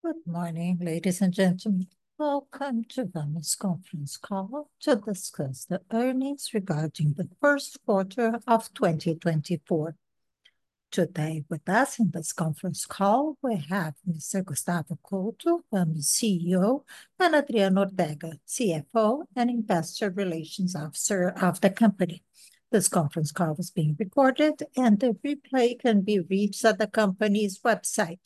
Good morning, ladies and gentlemen. Welcome to Vamos conference call to discuss the earnings regarding the first quarter of 2024. Today with us in this conference call, we have Mr. Gustavo Couto, Vamos CEO, and Adriano Ortega, CFO and Investor Relations Officer of the company. This conference call is being recorded, and the replay can be reached at the company's website,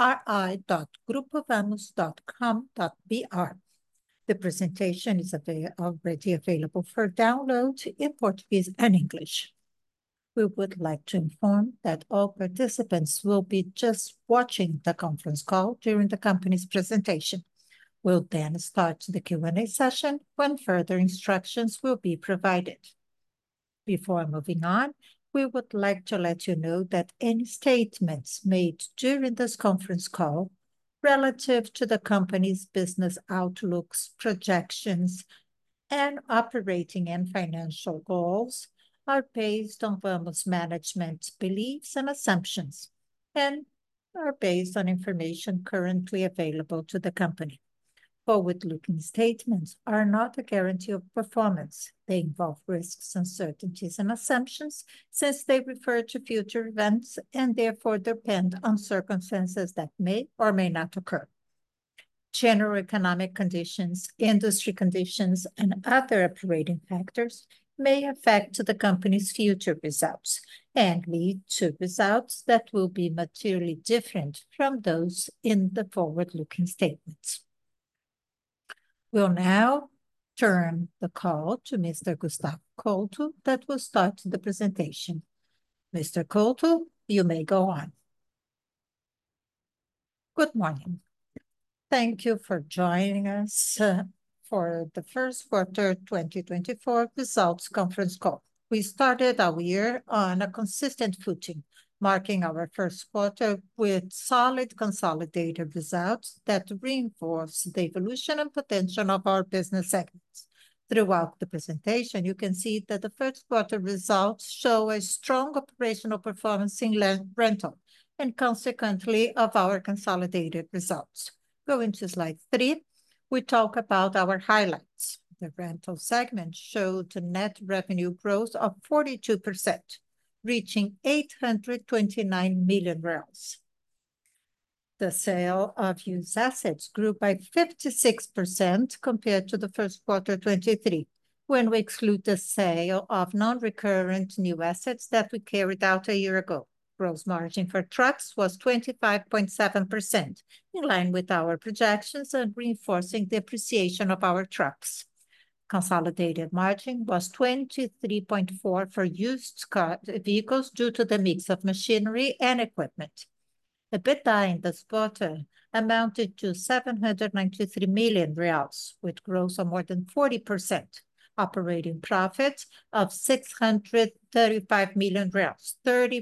ri.grupovamos.com.br. The presentation is already available for download in Portuguese and English. We would like to inform that all participants will be just watching the conference call during the company's presentation. We'll then start the Q&A session when further instructions will be provided. Before moving on, we would like to let you know that any statements made during this conference call relative to the company's business outlooks, projections, and operating and financial goals are based on Vamos management's beliefs and assumptions, and are based on information currently available to the company. Forward-looking statements are not a guarantee of performance. They involve risks, uncertainties, and assumptions since they refer to future events and therefore depend on circumstances that may or may not occur. General economic conditions, industry conditions, and other operating factors may affect the company's future results and lead to results that will be materially different from those in the forward-looking statements. We'll now turn the call to Mr. Gustavo Couto that will start the presentation. Mr. Couto, you may go on. Good morning. Thank you for joining us for the first quarter 2024 results conference call. We started our year on a consistent footing, marking our first quarter with solid consolidated results that reinforce the evolution and potential of our business segments. Throughout the presentation, you can see that the first quarter results show a strong operational performance in rental and consequently of our consolidated results. Going to slide 3, we talk about our highlights. The rental segment showed a net revenue growth of 42%, reaching 829 million. The sale of used assets grew by 56% compared to the first quarter 2023, when we exclude the sale of non-recurrent new assets that we carried out a year ago. Gross margin for trucks was 25.7%, in line with our projections and reinforcing the appreciation of our trucks. Consolidated margin was 23.4% for used vehicles due to the mix of machinery and equipment. EBITDA in this quarter amounted to 793 million reais, with growth of more than 40%. Operating profit of 635 million reais,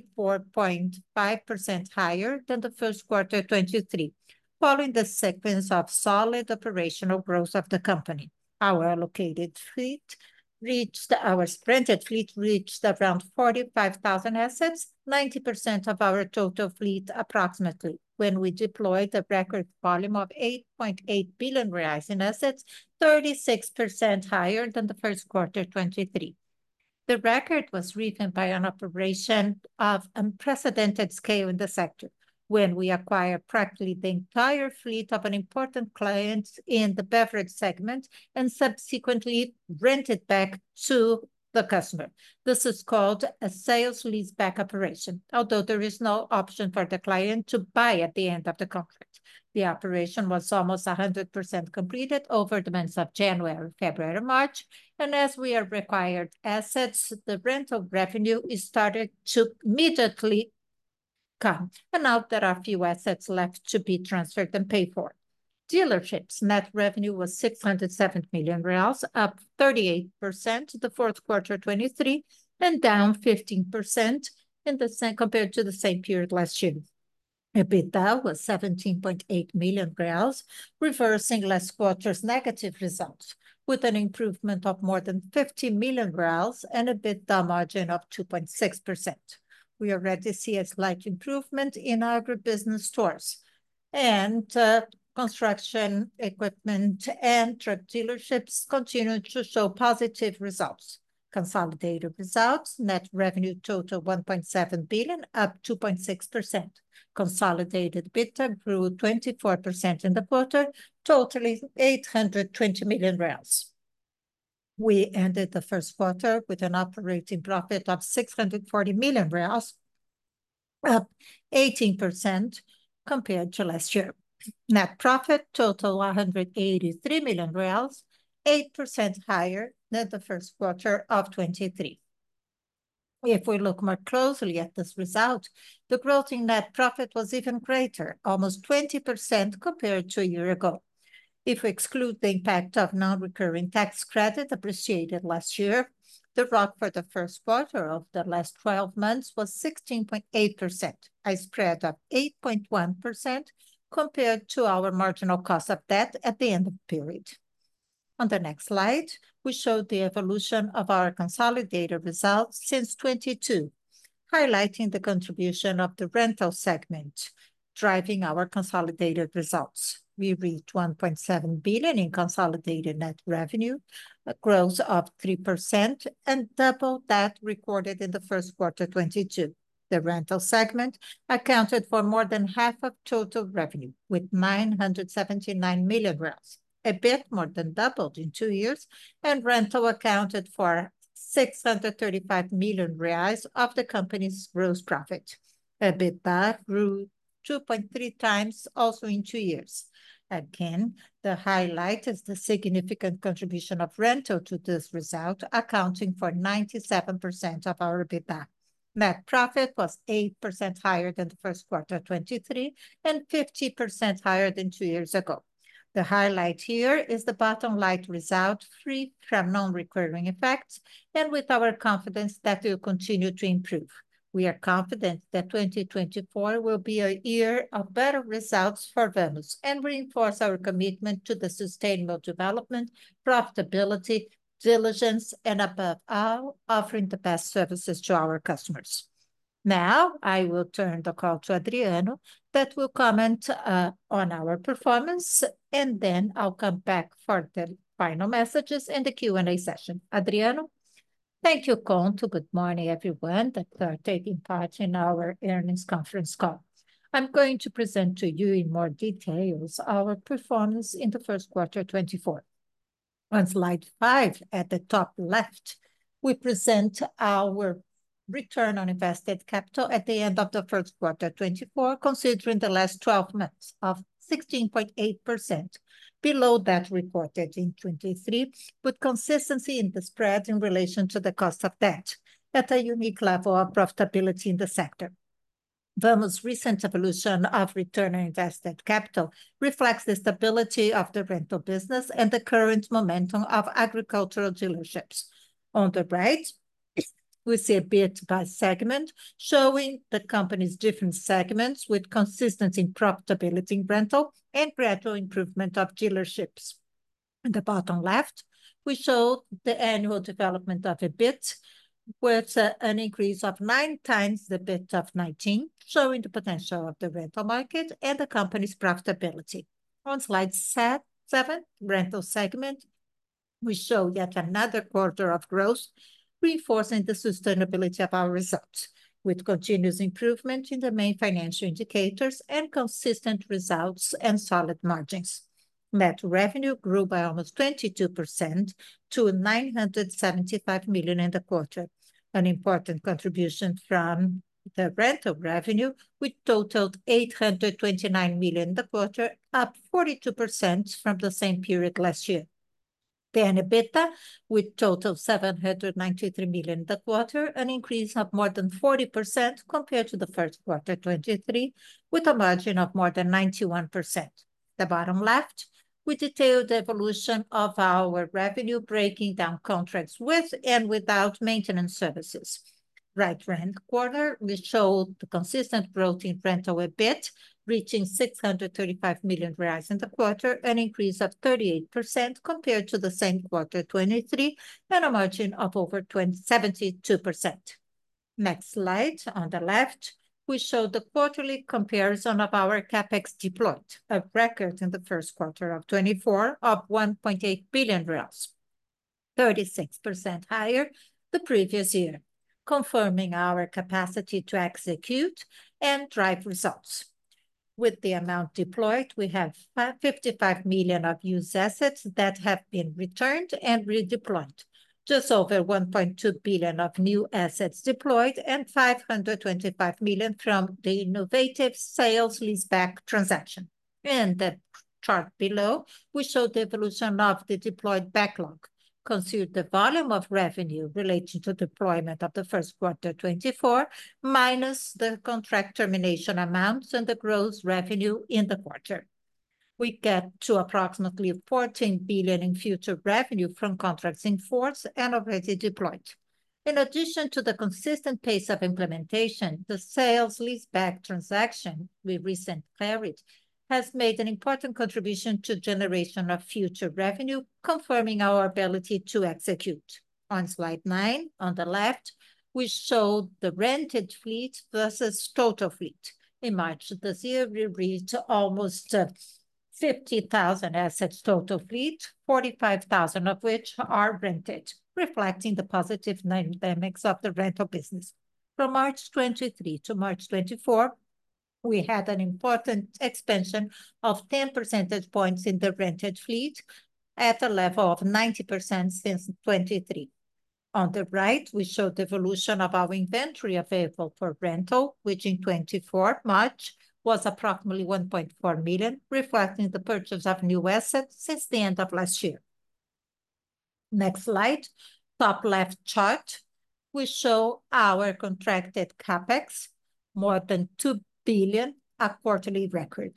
34.5% higher than the first quarter 2023, following the sequence of solid operational growth of the company. Our rented fleet reached around 45,000 assets, 90% of our total fleet approximately, when we deployed a record volume of 8.8 billion reais in assets, 36% higher than the first quarter 2023. The record was driven by an operation of unprecedented scale in the sector, when we acquired practically the entire fleet of an important client in the beverage segment and subsequently rented back to the customer. This is called a sales leaseback operation, although there is no option for the client to buy at the end of the contract. The operation was almost 100% completed over the months of January, February, March, and as we are required assets, the rental revenue is started to immediately come, and now there are few assets left to be transferred and paid for. Dealerships net revenue was 607 million reais, up 38% the fourth quarter 2023, and down 15% compared to the same period last year. EBITDA was 17.8 million reais, reversing last quarter's negative results, with an improvement of more than 50 million reais and EBITDA margin of 2.6%. We already see a slight improvement in agribusiness stores, and construction equipment and truck dealerships continue to show positive results. Consolidated results, net revenue total 1.7 billion, up 2.6%. Consolidated EBITDA grew 24% in the quarter, totaling 820 million reais. We ended the first quarter with an operating profit of 640 million reais, up 18% compared to last year. Net profit total 183 million reais, 8% higher than the first quarter of 2023. If we look more closely at this result, the growth in net profit was even greater, almost 20% compared to a year ago. If we exclude the impact of non-recurring tax credit appreciated last year, the ROIC for the first quarter of the last 12 months was 16.8%, a spread of 8.1% compared to our marginal cost of debt at the end of the period. On the next slide, we show the evolution of our consolidated results since 2022, highlighting the contribution of the rental segment, driving our consolidated results. We reached 1.7 billion in consolidated net revenue, a growth of 3%, and double that recorded in the first quarter 2022. The rental segment accounted for more than half of total revenue, with 979 million, a bit more than doubled in 2 years, and rental accounted for 635 million reais of the company's gross profit. EBITDA grew 2.3 times also in 2 years. Again, the highlight is the significant contribution of rental to this result, accounting for 97% of our EBITDA. Net profit was 8% higher than the first quarter 2023 and 50% higher than 2 years ago. The highlight here is the bottom line result, free from non-recurring effects, and with our confidence that it will continue to improve. We are confident that 2024 will be a year of better results for Vamos and reinforce our commitment to the sustainable development, profitability, diligence, and above all, offering the best services to our customers. Now, I will turn the call to Adriano that will comment on our performance, and then I'll come back for the final messages in the Q&A session. Adriano? Thank you, Couto. Good morning, everyone that are taking part in our earnings conference call. I'm going to present to you in more details our performance in the first quarter 2024. On slide 5, at the top left, we present our return on invested capital at the end of the first quarter 2024, considering the last 12 months of 16.8%, below that reported in 2023, with consistency in the spread in relation to the cost of debt at a unique level of profitability in the sector. Vamos' recent evolution of return on invested capital reflects the stability of the rental business and the current momentum of agricultural dealerships. On the right, we see a bit by segment, showing the company's different segments with consistency in profitability in rental and gradual improvement of dealerships. In the bottom left, we show the annual development of EBIT, with an increase of 9 times the EBIT of 2019, showing the potential of the rental market and the company's profitability. On slide 7, rental segment, we show yet another quarter of growth, reinforcing the sustainability of our results, with continuous improvement in the main financial indicators and consistent results and solid margins. Net revenue grew by almost 22% to 975 million in the quarter, an important contribution from the rental revenue, which totaled 829 million in the quarter, up 42% from the same period last year. Then EBITDA, with total 793 million in the quarter, an increase of more than 40% compared to the first quarter 2023, with a margin of more than 91%. The bottom left, we detail the evolution of our revenue, breaking down contracts with and without maintenance services. Right-hand corner, we show the consistent growth in rental EBIT, reaching 635 million reais in the quarter, an increase of 38% compared to the same quarter 2023, and a margin of over 72%. Next slide, on the left, we show the quarterly comparison of our CapEx deployed, a record in the first quarter of 2024 of 1.8 billion reais, 36% higher the previous year, confirming our capacity to execute and drive results. With the amount deployed, we have 55 million of used assets that have been returned and redeployed, just over 1.2 billion of new assets deployed, and 525 million from the innovative sales leaseback transaction. In the chart below, we show the evolution of the deployed backlog. Consider the volume of revenue relating to deployment of the first quarter 2024, minus the contract termination amounts and the gross revenue in the quarter. We get to approximately 14 billion in future revenue from contracts in force and already deployed. In addition to the consistent pace of implementation, the sales leaseback transaction we recently carried has made an important contribution to generation of future revenue, confirming our ability to execute. On slide 9, on the left, we show the rented fleet versus total fleet. In March this year, we reached almost 50,000 assets total fleet, 45,000 of which are rented, reflecting the positive dynamics of the rental business. From March 23 to March 24, we had an important expansion of 10 percentage points in the rented fleet at a level of 90% since 23. On the right, we show the evolution of our inventory available for rental, which in 24 March was approximately 1.4 million, reflecting the purchase of new assets since the end of last year. Next slide, top left chart, we show our contracted CapEx, more than 2 billion, a quarterly record,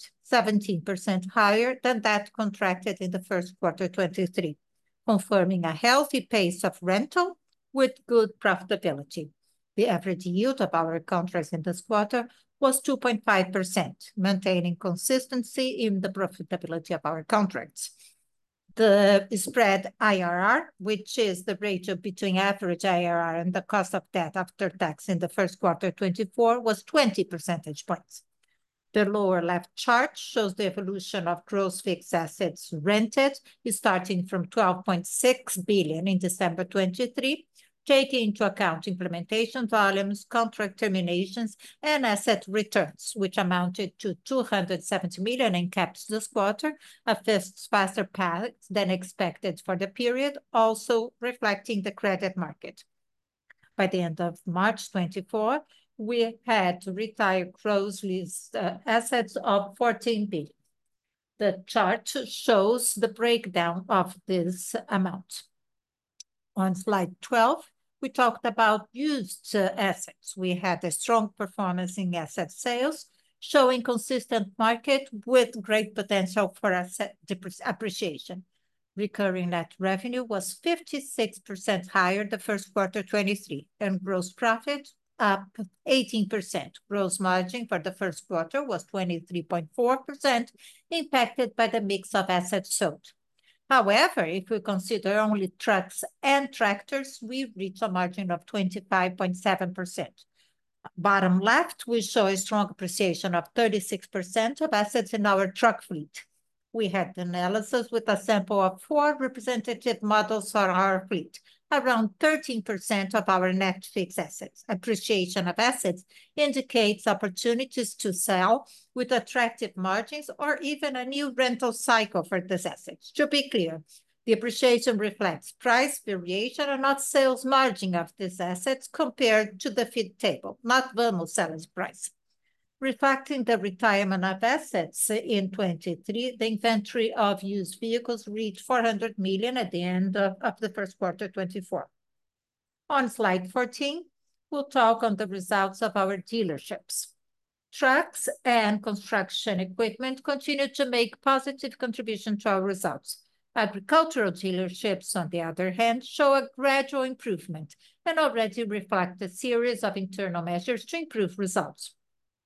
17% higher than that contracted in the first quarter 23, confirming a healthy pace of rental with good profitability. The average yield of our contracts in this quarter was 2.5%, maintaining consistency in the profitability of our contracts. The spread IRR, which is the ratio between average IRR and the cost of debt after tax in the first quarter 24, was 20 percentage points. The lower left chart shows the evolution of gross fixed assets rented, starting from 12.6 billion in December 23, taking into account implementation volumes, contract terminations, and asset returns, which amounted to 270 million in CapEx this quarter, a faster path than expected for the period, also reflecting the credit market. By the end of March 24, we had to retire gross leased assets of 14 billion. The chart shows the breakdown of this amount. On slide 12, we talked about used assets. We had a strong performance in asset sales, showing consistent market with great potential for asset appreciation. Recurring net revenue was 56% higher the first quarter 23, and gross profit up 18%. Gross margin for the first quarter was 23.4%, impacted by the mix of assets sold. However, if we consider only trucks and tractors, we reach a margin of 25.7%. Bottom left, we show a strong appreciation of 36% of assets in our truck fleet. We had analysis with a sample of 4 representative models for our fleet, around 13% of our net fixed assets. Appreciation of assets indicates opportunities to sell with attractive margins or even a new rental cycle for these assets. To be clear, the appreciation reflects price variation and not sales margin of these assets compared to the feed table, not Vamos seller's price. Reflecting the retirement of assets in 23, the inventory of used vehicles reached 400 million at the end of the first quarter 24. On slide 14, we'll talk on the results of our dealerships. Trucks and construction equipment continue to make positive contribution to our results. Agricultural dealerships, on the other hand, show a gradual improvement and already reflect a series of internal measures to improve results.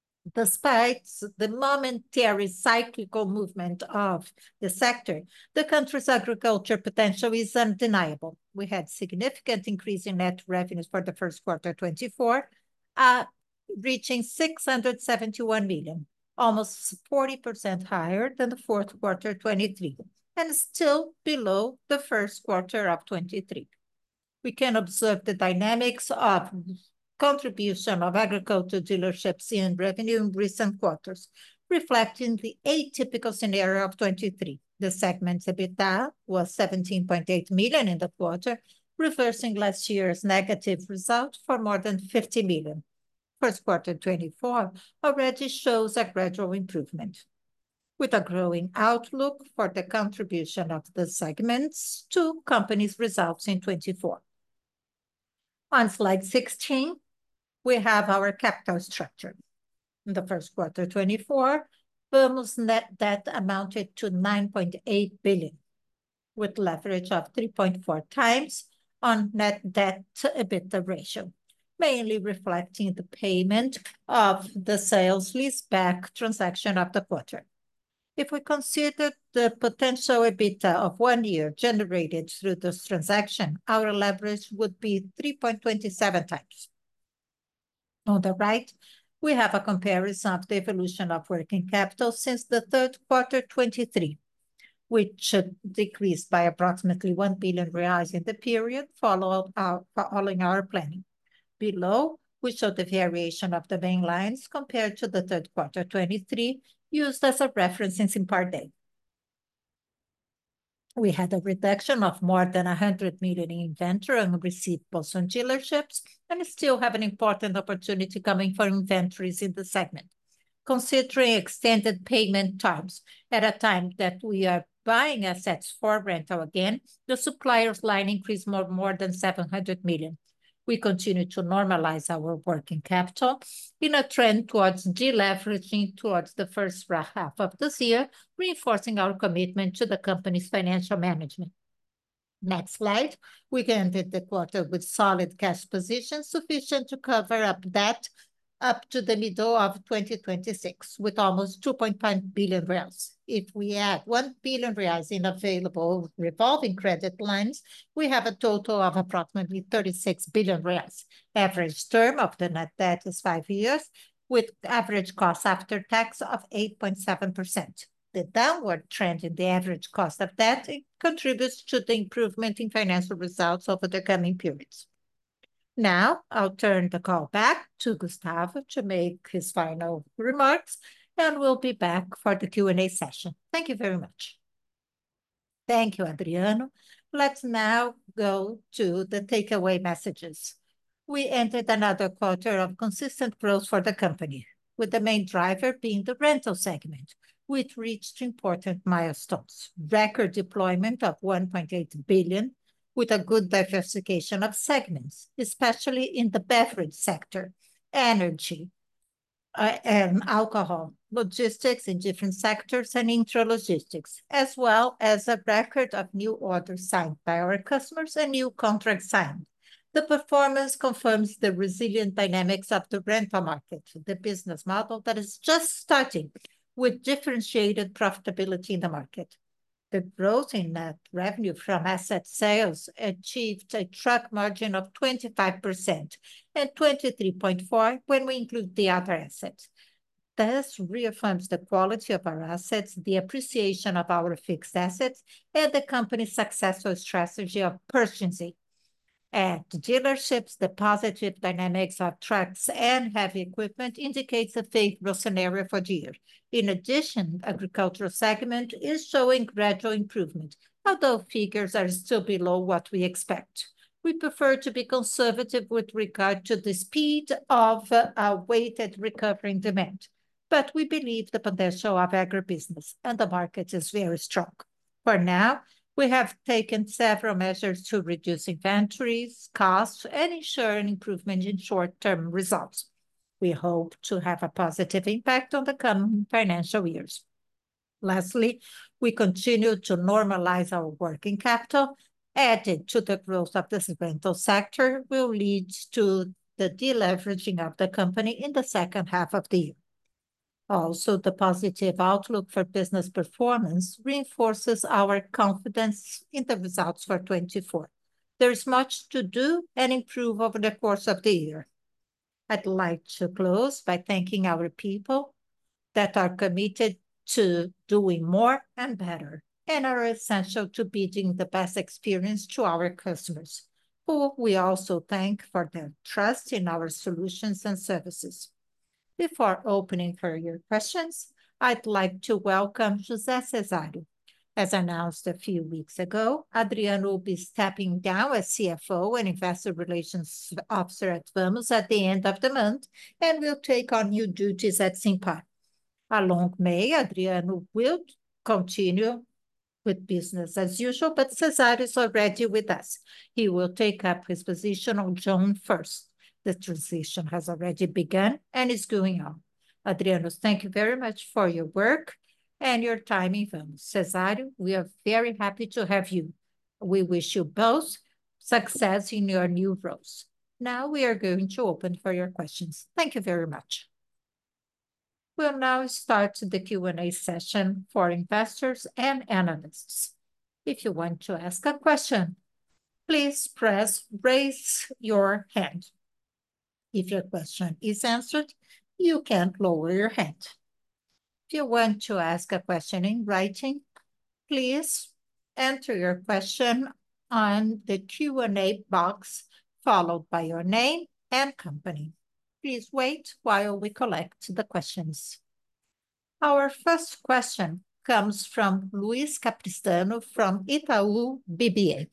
Despite the momentary cyclical movement of the sector, the country's agriculture potential is undeniable. We had significant increase in net revenues for the first quarter 24, reaching 671 million, almost 40% higher than the fourth quarter 23, and still below the first quarter of 23. We can observe the dynamics of contribution of agricultural dealerships in revenue in recent quarters, reflecting the atypical scenario of 23. The segment's EBITDA was 17.8 million in the quarter, reversing last year's negative result for more than 50 million. First quarter 24 already shows a gradual improvement, with a growing outlook for the contribution of the segments to companies' results in 24. On slide 16, we have our capital structure. In the first quarter 24, Vamos net debt amounted to 9.8 billion, with leverage of 3.4 times on net debt to EBITDA ratio, mainly reflecting the payment of the sales leaseback transaction of the quarter. If we consider the potential EBITDA of 1 year generated through this transaction, our leverage would be 3.27 times. On the right, we have a comparison of the evolution of working capital since the third quarter 23, which decreased by approximately 1 billion reais in the period following our planning. Below, we show the variation of the main lines compared to the third quarter 23, used as a reference in Simpar Day. We had a reduction of more than 100 million in inventory and receivables on dealerships, and still have an important opportunity coming for inventories in the segment. Considering extended payment terms at a time that we are buying assets for rental again, the suppliers line increased more than 700 million. We continue to normalize our working capital in a trend towards deleveraging towards the first half of this year, reinforcing our commitment to the company's financial management. Next slide. We ended the quarter with solid cash position sufficient to cover up debt up to the middle of 2026, with almost 2.5 billion reais. If we add 1 billion reais in available revolving credit lines, we have a total of approximately 36 billion reais. Average term of the net debt is 5 years, with average cost after tax of 8.7%. The downward trend in the average cost of debt contributes to the improvement in financial results over the coming periods. Now, I'll turn the call back to Gustavo to make his final remarks, and we'll be back for the Q&A session. Thank you very much. Thank you, Adriano. Let's now go to the takeaway messages. We entered another quarter of consistent growth for the company, with the main driver being the rental segment, which reached important milestones. Record deployment of 1.8 billion, with a good diversification of segments, especially in the beverage sector, energy, and alcohol, logistics in different sectors, and intralogistics, as well as a record of new orders signed by our customers and new contracts signed. The performance confirms the resilient dynamics of the rental market, the business model that is just starting with differentiated profitability in the market. The growth in net revenue from asset sales achieved a truck margin of 25% and 23.4% when we include the other assets. This reaffirms the quality of our assets, the appreciation of our fixed assets, and the company's successful strategy of purchasing. At dealerships, the positive dynamics of trucks and heavy equipment indicates a favorable scenario for the year. In addition, the agricultural segment is showing gradual improvement, although figures are still below what we expect. We prefer to be conservative with regard to the speed of weighted recovery in demand, but we believe the potential of agribusiness and the market is very strong. For now, we have taken several measures to reduce inventories, costs, and ensure an improvement in short-term results. We hope to have a positive impact on the coming financial years. Lastly, we continue to normalize our working capital. Added to the growth of this rental sector will lead to the deleveraging of the company in the second half of the year. Also, the positive outlook for business performance reinforces our confidence in the results for 2024. There is much to do and improve over the course of the year. I'd like to close by thanking our people that are committed to doing more and better and are essential to building the best experience to our customers, who we also thank for their trust in our solutions and services. Before opening for your questions, I'd like to welcome José Cesário. As announced a few weeks ago, Adriano will be stepping down as CFO and Investor Relations Officer at Vamos at the end of the month and will take on new duties at Simpar. Along May, Adriano will continue with business as usual, but Cesário is already with us. He will take up his position on June 1st. The transition has already begun and is going on. Adriano, thank you very much for your work and your time in Vamos. Cesário, we are very happy to have you. We wish you both success in your new roles. Now we are going to open for your questions. Thank you very much. We'll now start the Q&A session for investors and analysts. If you want to ask a question, please raise your hand. If your question is answered, you can lower your hand. If you want to ask a question in writing, please enter your question on the Q&A box, followed by your name and company. Please wait while we collect the questions. Our first question comes from Luis Capistrano from Itaú BBA.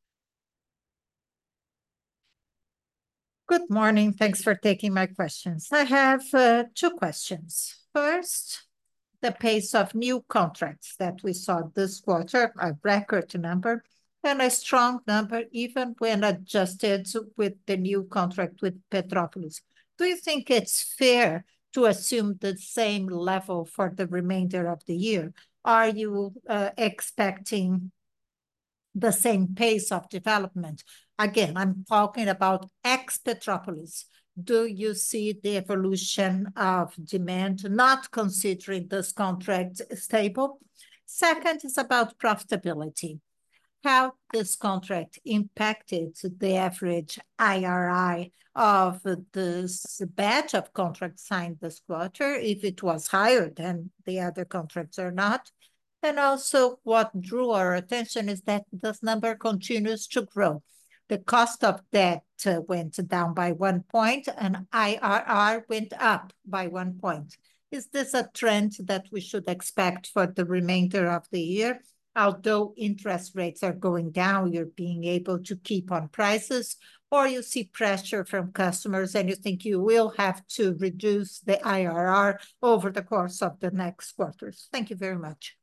Good morning. Thanks for taking my questions. I have two questions. First, the pace of new contracts that we saw this quarter, a record number, and a strong number even when adjusted with the new contract with Petrópolis. Do you think it's fair to assume the same level for the remainder of the year? Are you expecting the same pace of development? Again, I'm talking about ex-Petrópolis. Do you see the evolution of demand, not considering this contract stable? Second is about profitability. How this contract impacted the average IRR of this batch of contracts signed this quarter, if it was higher than the other contracts or not? And also, what drew our attention is that this number continues to grow. The cost of debt went down by 1 point, and IRR went up by 1 point. Is this a trend that we should expect for the remainder of the year? Although interest rates are going down, you're being able to keep on prices, or you see pressure from customers and you think you will have to reduce the IRR over the course of the next quarters? Thank you very much.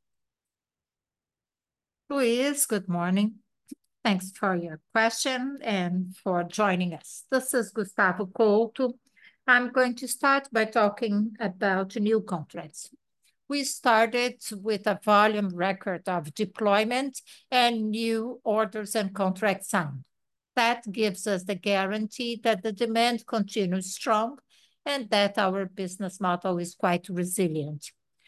Luis, good morning. Thanks for your question and for joining us. This is Gustavo Couto. I'm going to start by talking about new contracts. We started with a volume record of deployment and new orders and contracts signed. That gives us the guarantee that the demand continues strong and that our business model is quite resilient.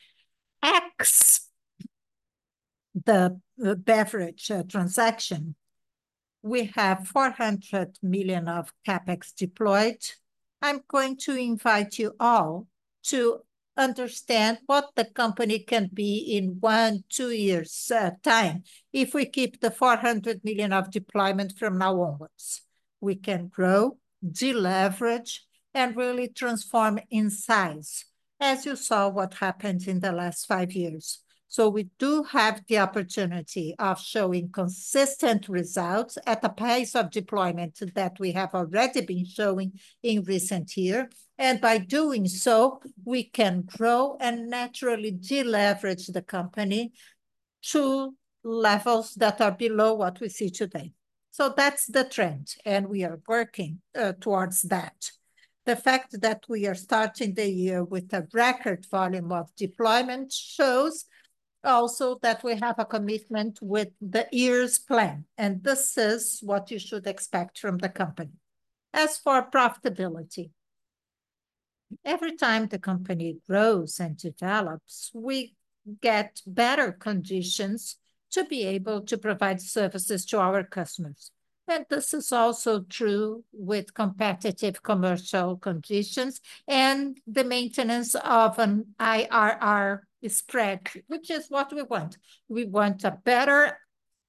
The beverage transaction, we have 400 million of CapEx deployed. I'm going to invite you all to understand what the company can be in 1-2 years' time if we keep the 400 million of deployment from now onwards. We can grow, deleverage, and really transform in size, as you saw what happened in the last 5 years. So we do have the opportunity of showing consistent results at a pace of deployment that we have already been showing in recent years. And by doing so, we can grow and naturally deleverage the company to levels that are below what we see today. So that's the trend, and we are working towards that. The fact that we are starting the year with a record volume of deployment shows also that we have a commitment with the year's plan, and this is what you should expect from the company. As for profitability, every time the company grows and develops, we get better conditions to be able to provide services to our customers. And this is also true with competitive commercial conditions and the maintenance of an IRR spread, which is what we want. We want a better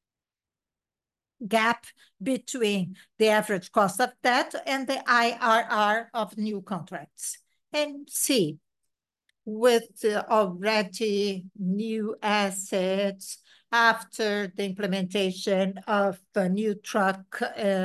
gap between the average cost of debt and the IRR of new contracts. And C, with already new assets after the implementation of the new truck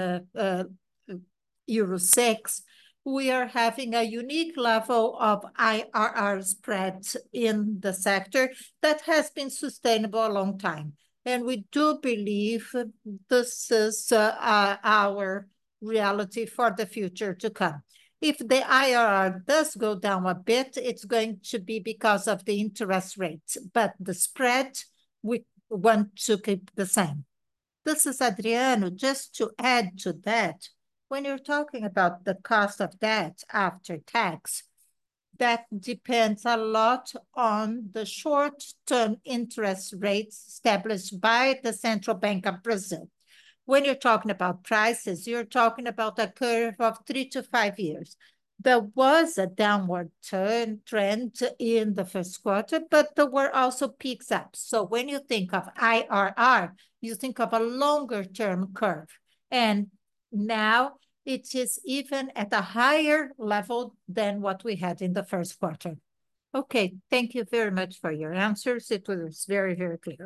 Euro 6, we are having a unique level of IRR spread in the sector that has been sustainable a long time. And we do believe this is our reality for the future to come. If the IRR does go down a bit, it's going to be because of the interest rates, but the spread, we want to keep the same. This is Adriano. Just to add to that, when you're talking about the cost of debt after tax, that depends a lot on the short-term interest rates established by the Central Bank of Brazil. When you're talking about prices, you're talking about a curve of 3 to 5 years. There was a downward trend in the first quarter, but there were also peaks up. So when you think of IRR, you think of a longer term curve. And now it is even at a higher level than what we had in the first quarter. Okay, thank you very much for your answers. It was very, very clear.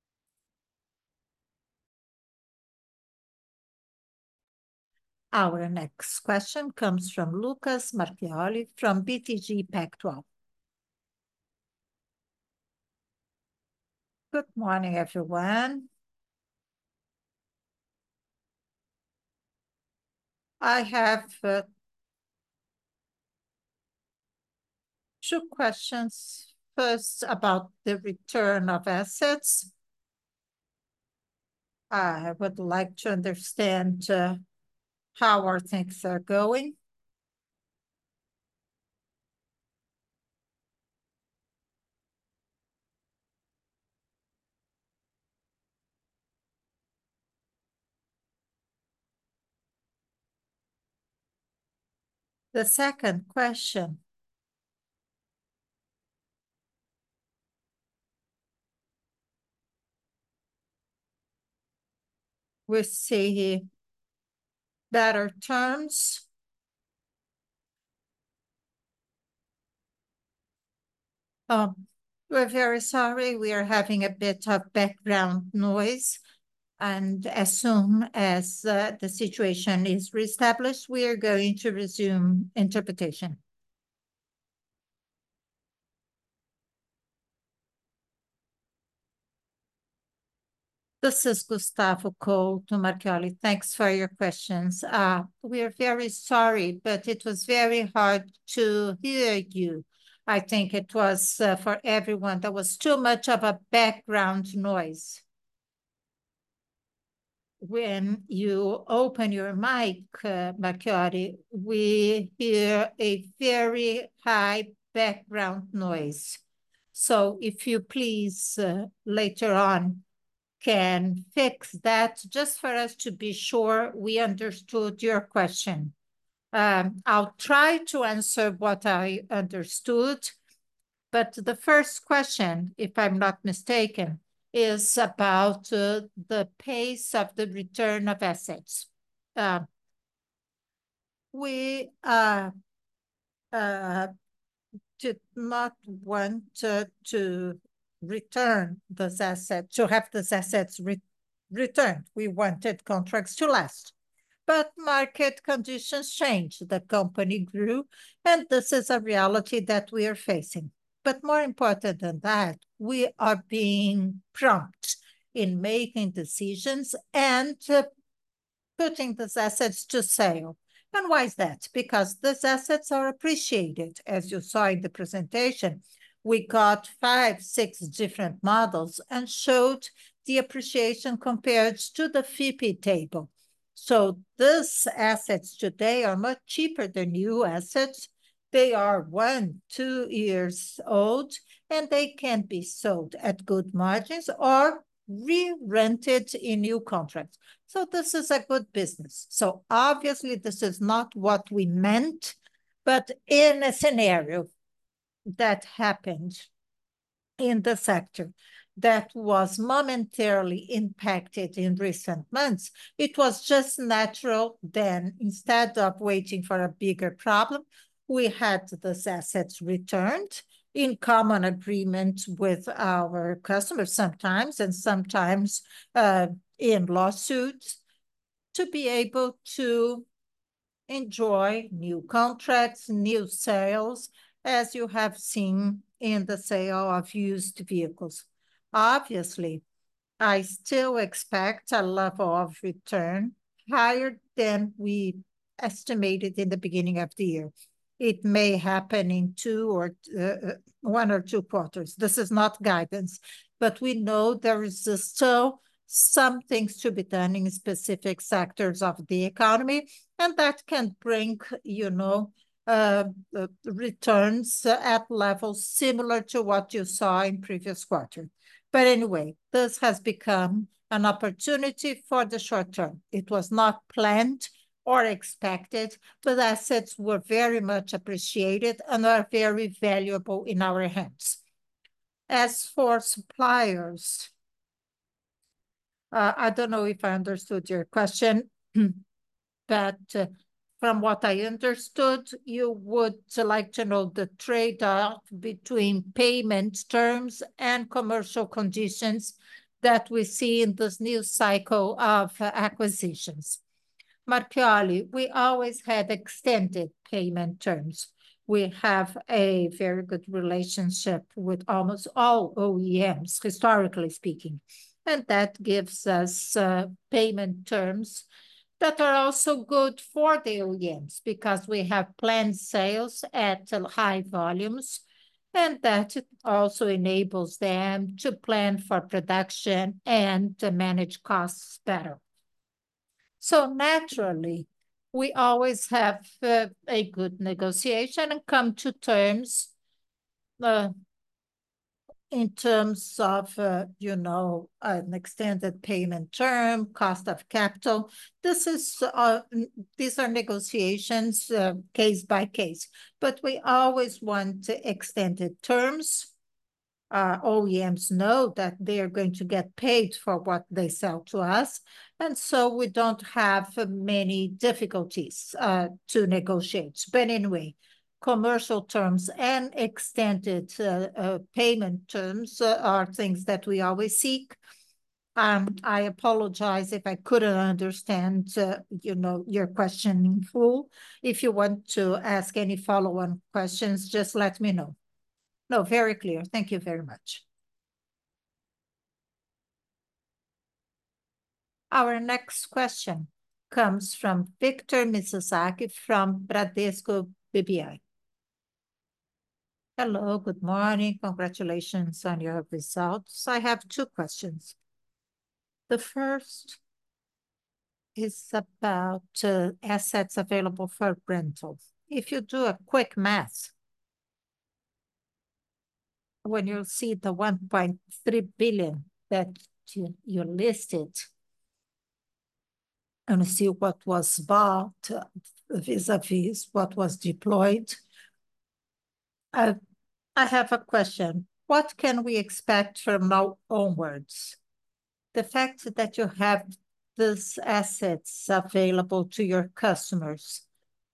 Our next question comes from Lucas Marquiori from BTG Pactual. Good morning, everyone. I have two questions. First, about the return of assets. I would like to understand how our things are going. The second question, we see better terms. We're very sorry. We are having a bit of background noise. And as soon as the situation is reestablished, we are going to resume interpretation. This is Gustavo Couto Marchioli. Thanks for your questions. We are very sorry, but it was very hard to hear you. I think it was for everyone. There was too much of a background noise. When you open your mic, Marchiori, we hear a very high background noise. So if you please later on can fix that just for us to be sure we understood your question. I'll try to answer what I understood, but the first question, if I'm not mistaken, is about the pace of the return of assets. We did not want to return those assets, to have those assets returned. We wanted contracts to last. But market conditions changed. The company grew, and this is a reality that we are facing. But more important than that, we are being prompt in making decisions and putting these assets to sale. And why is that? Because these assets are appreciated. As you saw in the presentation, we got 5, 6 different models and showed the appreciation compared to the FIPE table. So these assets today are much cheaper than new assets. They are 1, 2 years old, and they can be sold at good margins or re-rented in new contracts. So this is a good business. So obviously this is not what we meant, but in a scenario that happened in the sector that was momentarily impacted in recent months, it was just natural then, instead of waiting for a bigger problem, we had these assets returned in common agreement with our customers sometimes, and sometimes in lawsuits, to be able to enjoy new contracts, new sales, as you have seen in the sale of used vehicles. Obviously, I still expect a level of return higher than we estimated in the beginning of the year. It may happen in 1 or 2 quarters. This is not guidance, but we know there is still some things to be done in specific sectors of the economy, and that can bring, returns at levels similar to what you saw in previous quarter. But anyway, this has become an opportunity for the short term. It was not planned or expected, but assets were very much appreciated and are very valuable in our hands. As for suppliers, I don't know if I understood your question, but from what I understood, you would like to know the trade-off between payment terms and commercial conditions that we see in this new cycle of acquisitions. Marchioli, we always had extended payment terms. We have a very good relationship with almost all OEMs, historically speaking, and that gives us payment terms that are also good for the OEMs because we have planned sales at high volumes, and that also enables them to plan for production and to manage costs better. So naturally, we always have a good negotiation and come to terms in terms of, an extended payment term, cost of capital. These are negotiations case by case, but we always want extended terms. OEMs know that they are going to get paid for what they sell to us, and so we don't have many difficulties to negotiate. But anyway, commercial terms and extended payment terms are things that we always seek. I apologize if I couldn't understand, your question in full. If you want to ask any follow-on questions, just let me know. No, very clear. Thank you very much. Our next question comes from Victor Mizusaki from Bradesco BBI. Hello, good morning. Congratulations on your results. I have two questions. The first is about assets available for rental. If you do a quick math, when you see the 1.3 billion that you listed, and see what was bought vis-a-vis what was deployed, I have a question. What can we expect from now onwards? The fact that you have these assets available to your customers,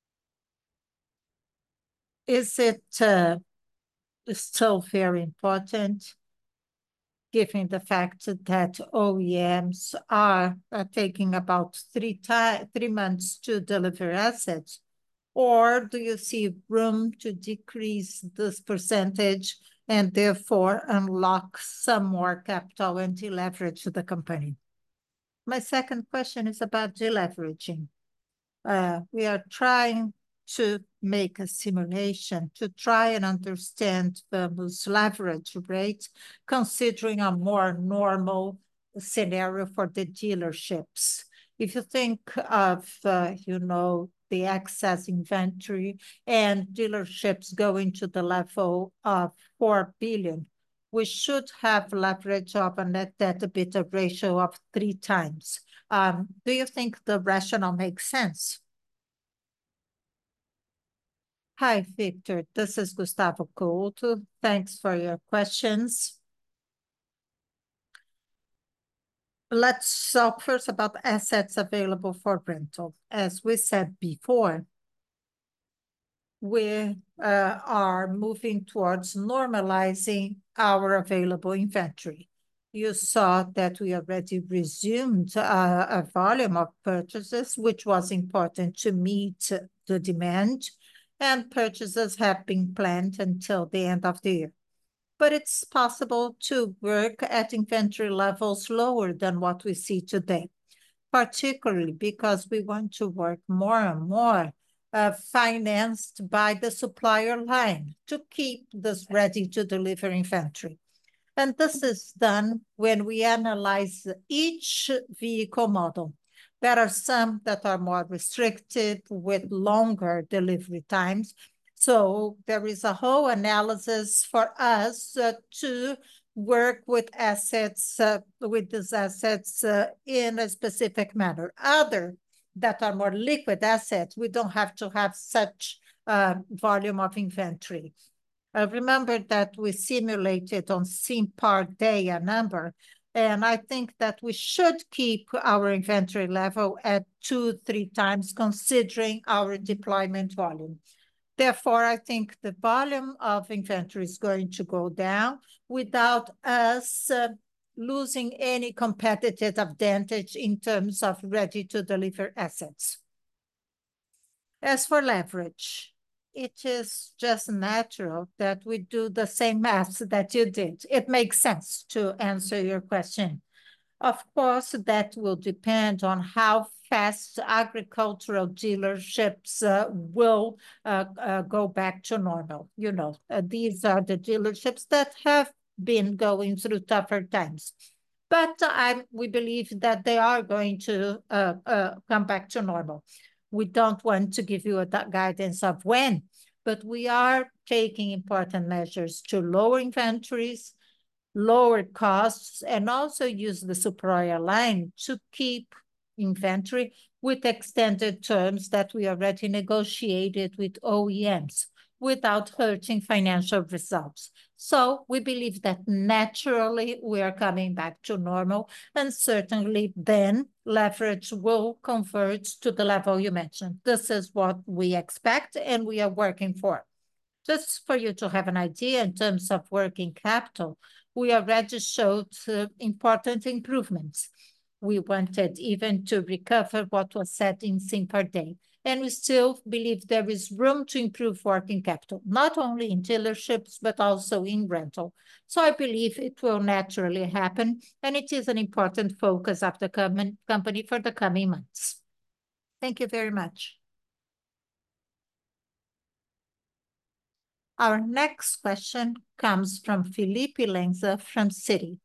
is it still very important, given the fact that OEMs are taking about 3 months to deliver assets? Or do you see room to decrease this percentage and therefore unlock some more capital and deleverage the company? My second question is about deleveraging. We are trying to make a simulation to try and understand the most leverage rate, considering a more normal scenario for the dealerships. If you think of, the excess inventory and dealerships going to the level of 4 billion, we should have leverage of a net debt EBITDA ratio of 3x. Do you think the rationale makes sense? Hi, Victor. This is Gustavo Couto. Thanks for your questions. Let's talk first about assets available for rental. As we said before, we are moving towards normalizing our available inventory. You saw that we already resumed a volume of purchases, which was important to meet the demand, and purchases have been planned until the end of the year. But it's possible to work at inventory levels lower than what we see today, particularly because we want to work more and more financed by the supplier line to keep this ready to deliver inventory. And this is done when we analyze each vehicle model. There are some that are more restricted with longer delivery times. So there is a whole analysis for us to work with assets, with these assets in a specific manner. Other that are more liquid assets, we don't have to have such volume of inventory. Remember that we simulated on Simpar Day a number, and I think that we should keep our inventory level at 2-3x considering our deployment volume. Therefore, I think the volume of inventory is going to go down without us losing any competitive advantage in terms of ready-to-deliver assets. As for leverage, it is just natural that we do the same math that you did. It makes sense to answer your question. Of course, that will depend on how fast agricultural dealerships will go back to normal. You know, these are the dealerships that have been going through tougher times. But we believe that they are going to come back to normal. We don't want to give you a guidance of when, but we are taking important measures to lower inventories, lower costs, and also use the supplier line to keep inventory with extended terms that we already negotiated with OEMs without hurting financial results. So we believe that naturally we are coming back to normal, and certainly then leverage will convert to the level you mentioned. This is what we expect and we are working for. Just for you to have an idea in terms of working capital, we already showed important improvements. We wanted even to recover what was said in Simpar Day, and we still believe there is room to improve working capital, not only in dealerships, but also in rental. So I believe it will naturally happen, and it is an important focus of the company for the coming months. Thank you very much. Our next question comes from Felipe Lenza from Citi.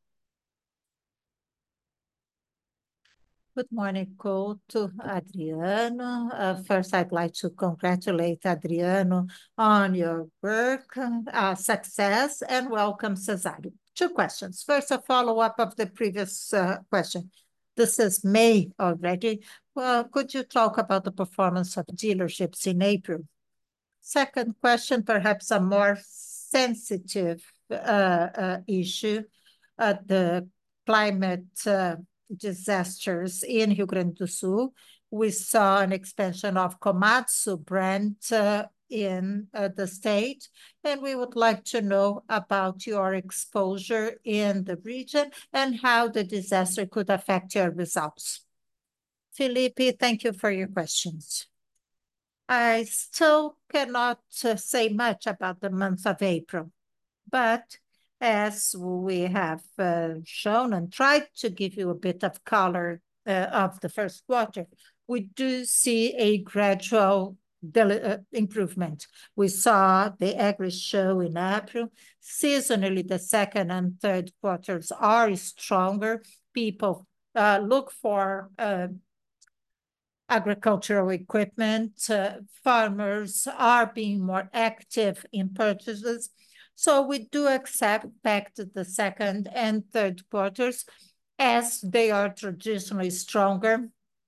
Good morning, Couto, Adriano. First, I'd like to congratulate Adriano on your work, success, and welcome Cesário. Two questions. First, a follow-up of the previous question. This is May already. Well, could you talk about the performance of dealerships in April? Second question, perhaps a more sensitive issue, the climate disasters in Rio Grande do Sul. We saw an expansion of Komatsu brand in the state, and we would like to know about your exposure in the region and how the disaster could affect your results. Felipe, thank you for your questions. I still cannot say much about the month of April, but as we have shown and tried to give you a bit of color of the first quarter, we do see a gradual improvement. We saw the Agri Show in April. Seasonally, the second and third quarters are stronger. People look for agricultural equipment. Farmers are being more active in purchases. So we do expect the second and third quarters, as they are traditionally stronger,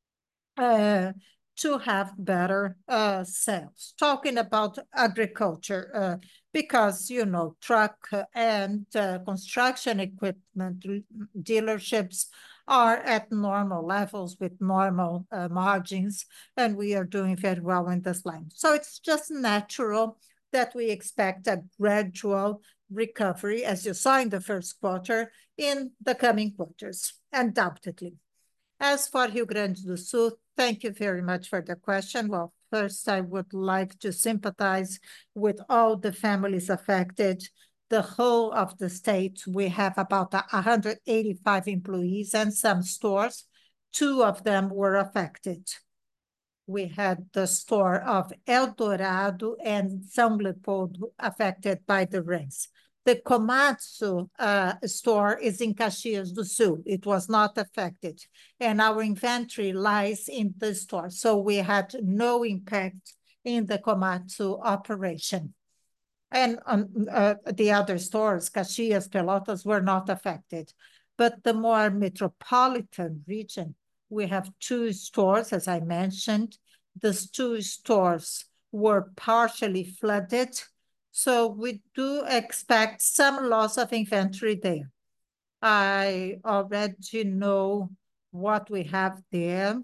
to have better sales. Talking about agriculture, because, you know, truck and construction equipment dealerships are at normal levels with normal margins, and we are doing very well in this line. So it's just natural that we expect a gradual recovery, as you saw in the first quarter, in the coming quarters, undoubtedly. As for Rio Grande do Sul, thank you very much for the question. Well, first, I would like to sympathize with all the families affected. The whole of the state, we have about 185 employees and some stores. Two of them were affected. We had the store of Eldorado and São Leopoldo affected by the rains. The Komatsu store is in Caxias do Sul. It was not affected, and our inventory lies in the store, so we had no impact in the Komatsu operation. And the other stores, Caxias, Pelotas, were not affected. But the more metropolitan region, we have two stores, as I mentioned. These two stores were partially flooded, so we do expect some loss of inventory there. I already know what we have there.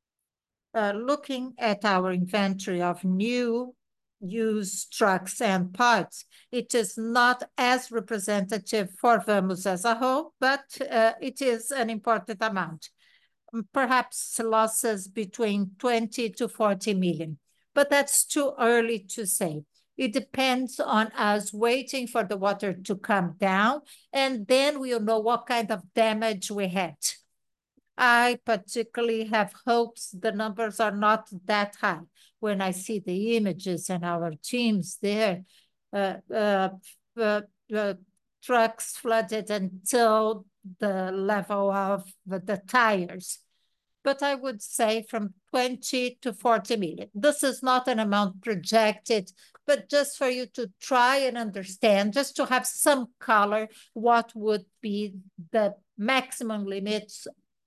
Looking at our inventory of new used trucks and parts, it is not as representative for Vamos as a whole, but it is an important amount. Perhaps losses between 20 to 40 million, but that's too early to say. It depends on us waiting for the water to come down, and then we'll know what kind of damage we had. I particularly have hopes the numbers are not that high. When I see the images and our teams there, uh, uh, trucks flooded until the level of the tires. But I would say from 20 to 40 million. This is not an amount projected, but just for you to try and understand, just to have some color, what would be the maximum limits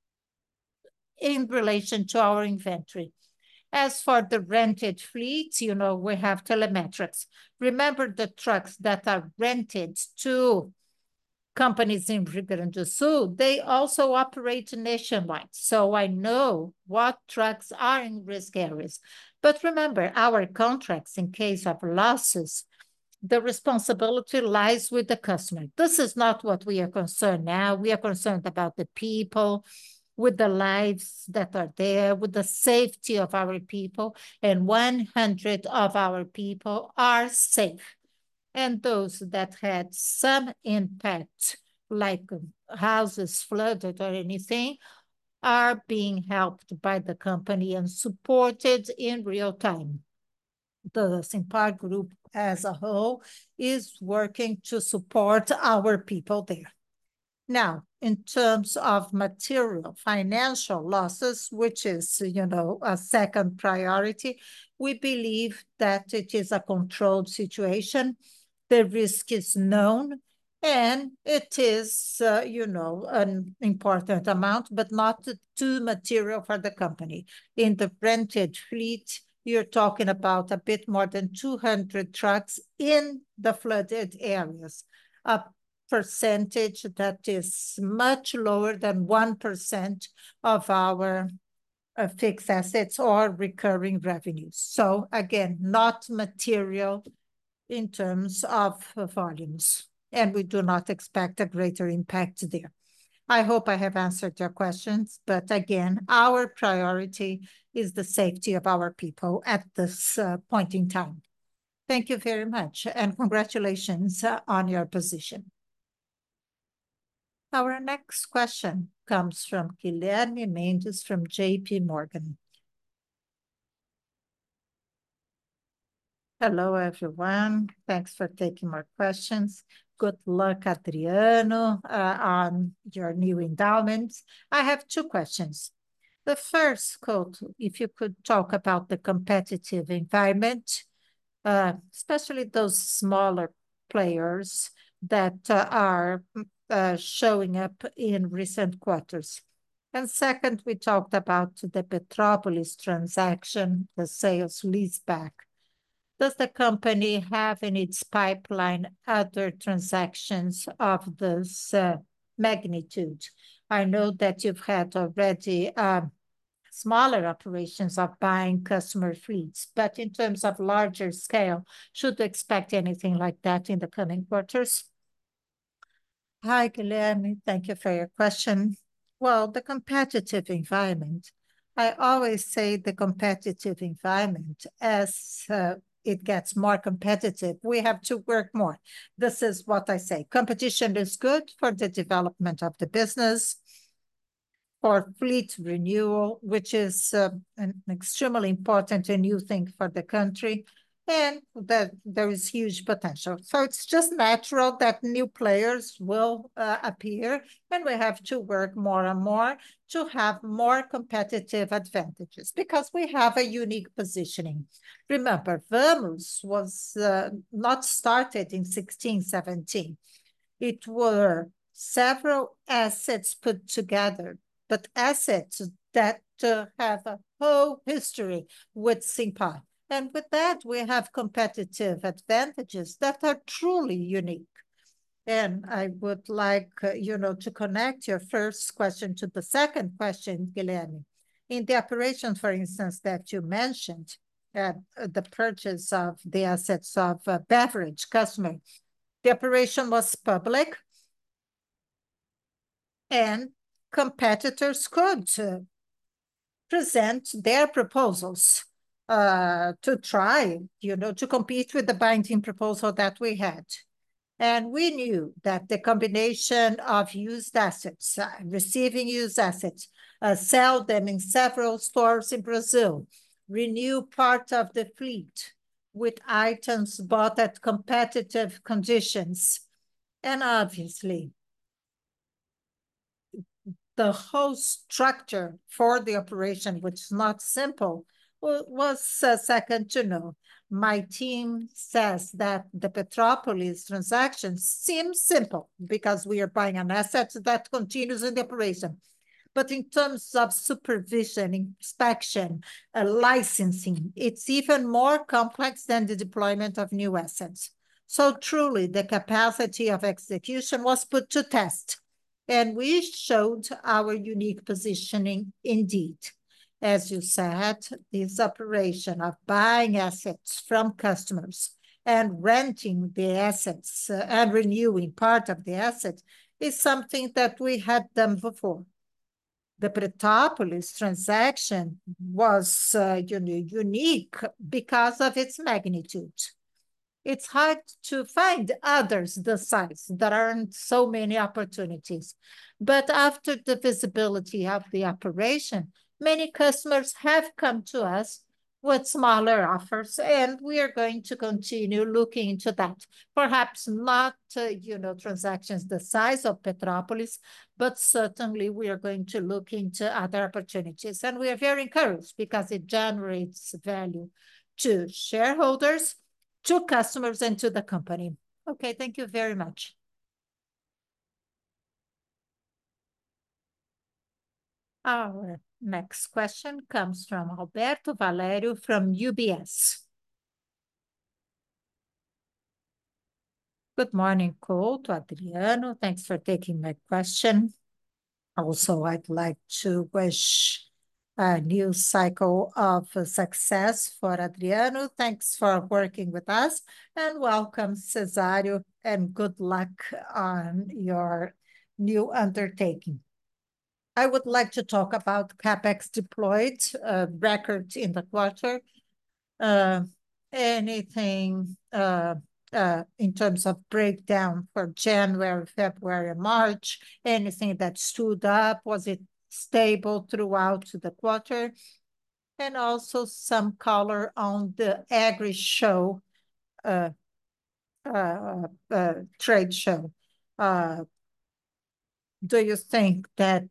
in relation to our inventory. As for the rented fleet, you know, we have telemetrics. Remember, the trucks that are rented to companies in Rio Grande do Sul, they also operate nationwide. So I know what trucks are in risk areas. But remember, our contracts, in case of losses, the responsibility lies with the customer. This is not what we are concerned now. We are concerned about the people, with the lives that are there, with the safety of our people, and 100 of our people are safe. And those that had some impact, like houses flooded or anything, are being helped by the company and supported in real time. The Simpar Group as a whole is working to support our people there. Now, in terms of material financial losses, which is, you know, a second priority, we believe that it is a controlled situation. The risk is known, and it is, you know, an important amount, but not too material for the company. In the rented fleet, you're talking about a bit more than 200 trucks in the flooded areas, a percentage that is much lower than 1% of our fixed assets or recurring revenues. So again, not material in terms of volumes, and we do not expect a greater impact there. I hope I have answered your questions, but again, our priority is the safety of our people at this point in time. Thank you very much, and congratulations on your position. Our next question comes from Guilherme Mendes from JP Morgan. Hello, everyone. Thanks for taking more questions. Good luck, Adriano, on your new endowments. I have two questions. The first, Couto, if you could talk about the competitive environment, especially those smaller players that are showing up in recent quarters. And second, we talked about the Petrópolis transaction, the sales leaseback. Does the company have in its pipeline other transactions of this magnitude? I know that you've had already smaller operations of buying customer fleets, but in terms of larger scale, should we expect anything like that in the coming quarters? Hi, Guilherme. Thank you for your question. Well, the competitive environment, I always say the competitive environment, as it gets more competitive, we have to work more. This is what I say. Competition is good for the development of the business, for fleet renewal, which is an extremely important and new thing for the country, and that there is huge potential. So it's just natural that new players will appear, and we have to work more and more to have more competitive advantages because we have a unique positioning. Remember, Vamos was not started in 16, 17. It were several assets put together, but assets that have a whole history with Simpar. And with that, we have competitive advantages that are truly unique. And I would like, to connect your first question to the second question, Guilherme. In the operation, for instance, that you mentioned, the purchase of the assets of a beverage customer, the operation was public, and competitors could present their proposals to try, to compete with the binding proposal that we had. And we knew that the combination of used assets, receiving used assets, sell them in several stores in Brazil, renew part of the fleet with items bought at competitive conditions. And obviously, the whole structure for the operation, which is not simple, was second to none. My team says that the Petrópolis transaction seems simple because we are buying an asset that continues in the operation. But in terms of supervision, inspection, licensing, it's even more complex than the deployment of new assets. So truly, the capacity of execution was put to test, and we showed our unique positioning indeed. As you said, this operation of buying assets from customers and renting the assets and renewing part of the asset is something that we had done before. The Petrópolis transaction was unique because of its magnitude. It's hard to find others the size. There aren't so many opportunities. But after the visibility of the operation, many customers have come to us with smaller offers, and we are going to continue looking into that. Perhaps not, transactions the size of Petrópolis, but certainly we are going to look into other opportunities. And we are very encouraged because it generates value to shareholders, to customers, and to the company. Okay, thank you very much. Our next question comes from Alberto Valerio from UBS. Good morning, Couto, Adriano. Thanks for taking my question. Also, I'd like to wish a new cycle of success for Adriano. Thanks for working with us, and welcome, Cesário, and good luck on your new undertaking. I would like to talk about CapEx deployed, record in the quarter. Anything in terms of breakdown for January, February, March, anything that stood up? Was it stable throughout the quarter? And also some color on the Agrishow trade show. Do you think that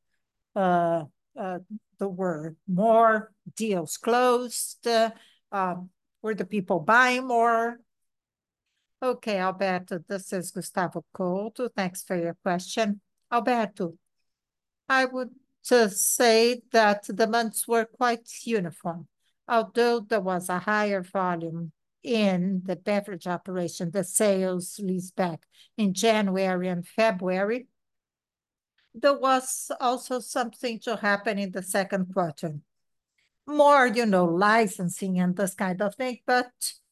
there were more deals closed? Were the people buying more? Okay, Alberto, this is Gustavo Couto. Thanks for your question. Alberto, I would say that the months were quite uniform. Although there was a higher volume in the beverage operation, the sales leaseback in January and February, there was also something to happen in the second quarter. More, licensing and this kind of thing, but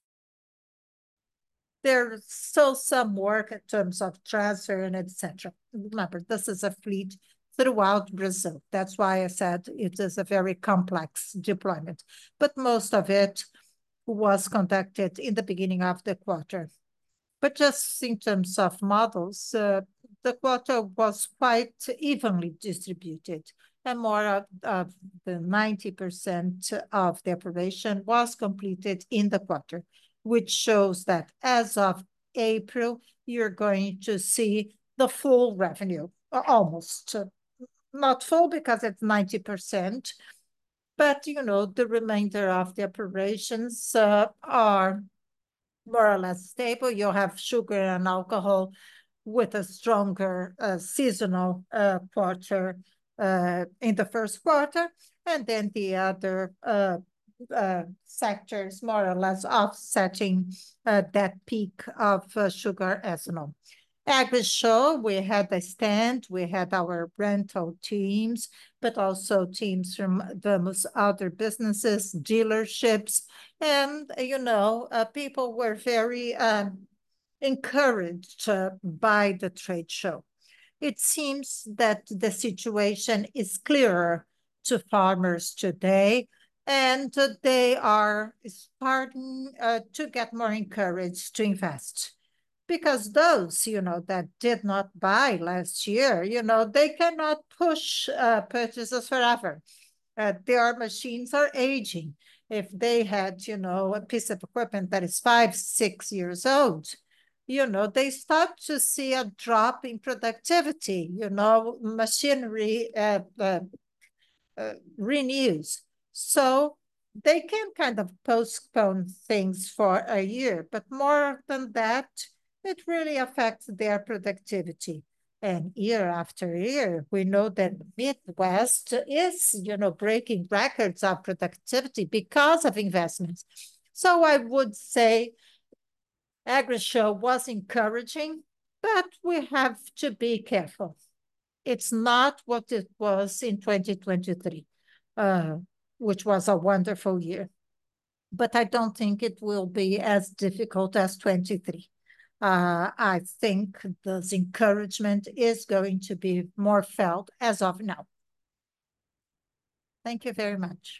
there's still some work in terms of transfer and etc. Remember, this is a fleet throughout Brazil. That's why I said it is a very complex deployment, but most of it was conducted in the beginning of the quarter. But just in terms of models, the quarter was quite evenly distributed, and more of the 90% of the operation was completed in the quarter, which shows that as of April, you're going to see the full revenue, almost. Not full because it's 90%, but the remainder of the operations are more or less stable. You have sugar and alcohol with a stronger seasonal quarter in the first quarter, and then the other sectors more or less offsetting that peak of sugar ethanol. Agrishow, we had a stand, we had our rental teams, but also teams from the other businesses, dealerships, and people were very encouraged by the trade show. It seems that the situation is clearer to farmers today, and they are starting to get more encouraged to invest. Because those, that did not buy last year, they cannot push purchases forever. Their machines are aging. If they had, a piece of equipment that is 5, 6 years old, they start to see a drop in productivity, machinery renews. So they can kind of postpone things for a year, but more than that, it really affects their productivity. And year after year, we know that the Midwest is, breaking records of productivity because of investments. So I would say AgriShow was encouraging, but we have to be careful. It's not what it was in 2023, uh, which was a wonderful year. But I don't think it will be as difficult as 23. I think this encouragement is going to be more felt as of now. Thank you very much.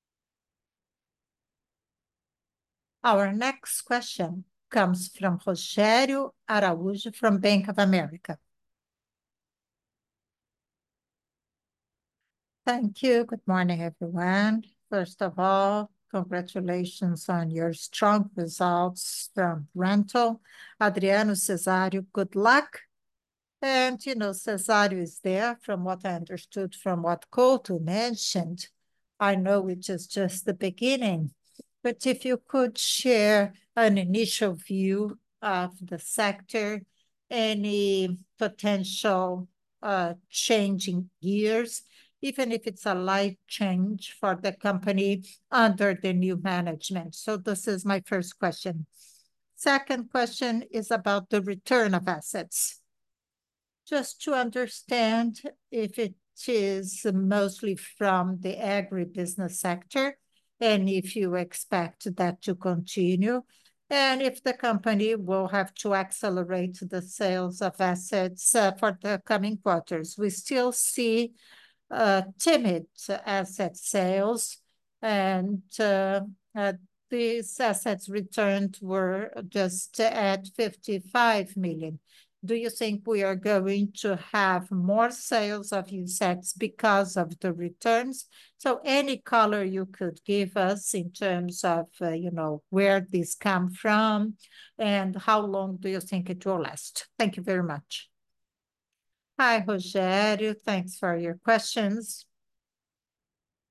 Our next question comes from Rogério Araújo from Bank of America. Thank you. Good morning, everyone. First of all, congratulations on your strong results from rental. Adriano, Cesário, good luck. And, Cesário is there, from what I understood from what Couto mentioned. I know it is just the beginning, but if you could share an initial view of the sector, any potential changing gears, even if it's a light change for the company under the new management. So this is my first question. Second question is about the return of assets. Just to understand if it is mostly from the agribusiness sector, and if you expect that to continue, and if the company will have to accelerate the sales of assets for the coming quarters. We still see timid asset sales, and these assets returned were just at 55 million. Do you think we are going to have more sales of assets because of the returns? So any color you could give us in terms of, where this come from and how long do you think it will last? Thank you very much. Hi, Rogério. Thanks for your questions.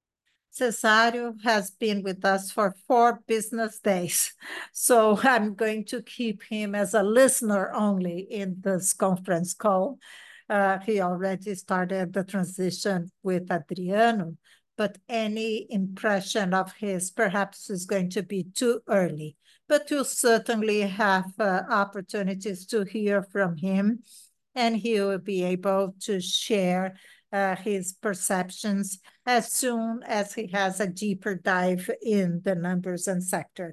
Cesario has been with us for 4 business days, so I'm going to keep him as a listener only in this conference call. He already started the transition with Adriano, but any impression of his perhaps is going to be too early. But you'll certainly have opportunities to hear from him, and he will be able to share his perceptions as soon as he has a deeper dive in the numbers and sector.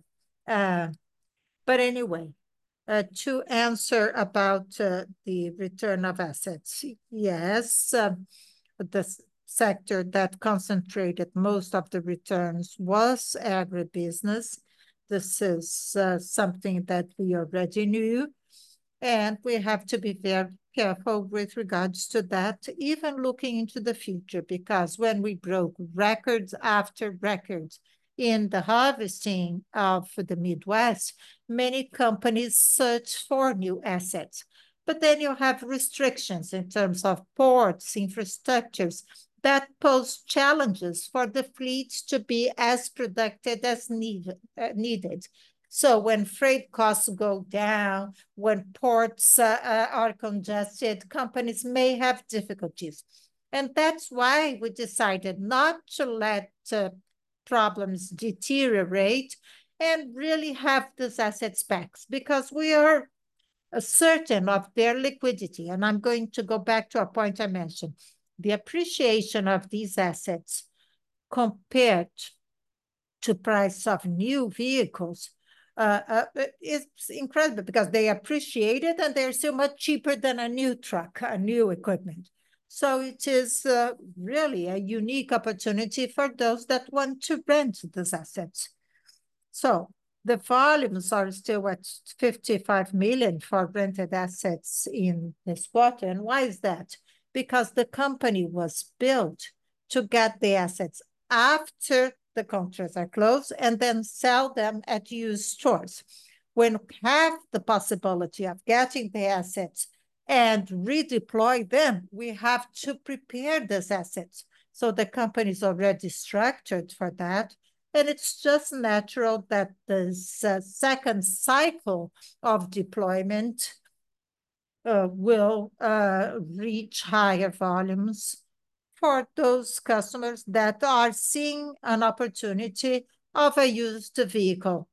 But anyway, to answer about the return of assets, yes, the sector that concentrated most of the returns was agribusiness. This is something that we already knew, and we have to be very careful with regards to that, even looking into the future, because when we broke records after records in the harvesting of the Midwest, many companies search for new assets. But then you have restrictions in terms of ports, infrastructures that pose challenges for the fleets to be as productive as needed. So when freight costs go down, when ports are congested, companies may have difficulties. And that's why we decided not to let problems deteriorate and really have these assets back, because we are certain of their liquidity. And I'm going to go back to a point I mentioned. The appreciation of these assets compared to price of new vehicles it's incredible, because they appreciate it and they're so much cheaper than a new truck, a new equipment. So it is really a unique opportunity for those that want to rent these assets. So the volumes are still at 55 million for rented assets in this quarter. And why is that? Because the company was built to get the assets after the contracts are closed and then sell them at used stores. When we have the possibility of getting the assets and redeploy them, we have to prepare these assets. So the company is already structured for that. And it's just natural that this second cycle of deployment will reach higher volumes for those customers that are seeing an opportunity of a used vehicle.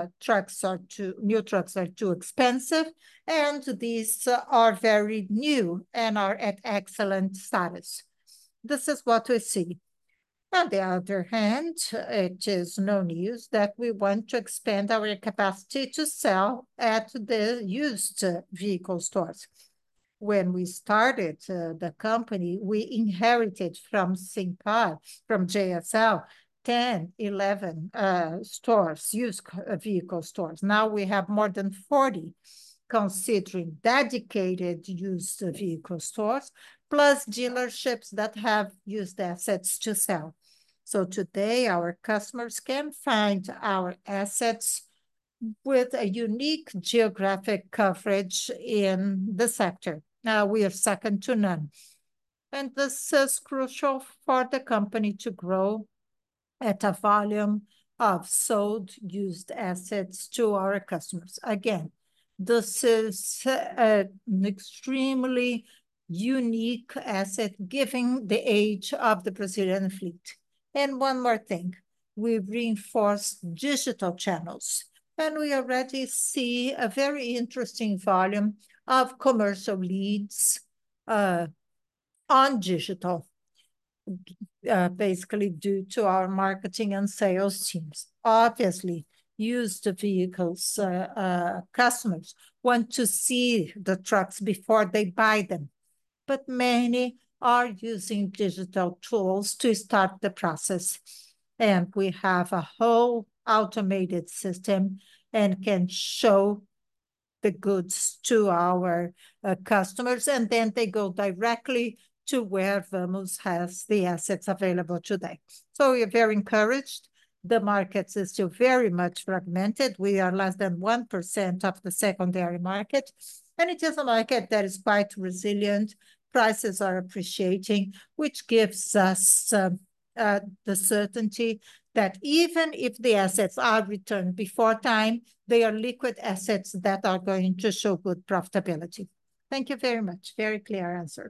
New trucks are too expensive, and these are very new and are at excellent status. This is what we see. On the other hand, it is no news that we want to expand our capacity to sell at the used vehicle stores. When we started the company, we inherited from Simpar, from JSL, 10, 11 stores, used vehicle stores. Now we have more than 40, considering dedicated used vehicle stores, plus dealerships that have used assets to sell. So today, our customers can find our assets with a unique geographic coverage in the sector. We are second to none. And this is crucial for the company to grow at a volume of sold used assets to our customers. Again, this is an extremely unique asset given the age of the Brazilian fleet. And one more thing, we reinforce digital channels, and we already see a very interesting volume of commercial leads on digital, basically due to our marketing and sales teams. Obviously, used vehicles customers want to see the trucks before they buy them, but many are using digital tools to start the process. And we have a whole automated system and can show the goods to our customers, and then they go directly to where Vamos has the assets available today. So we are very encouraged. The market is still very much fragmented. We are less than 1% of the secondary market, and it is a market that is quite resilient. Prices are appreciating, which gives us the certainty that even if the assets are returned before time, they are liquid assets that are going to show good profitability. Thank you very much. Very clear answer.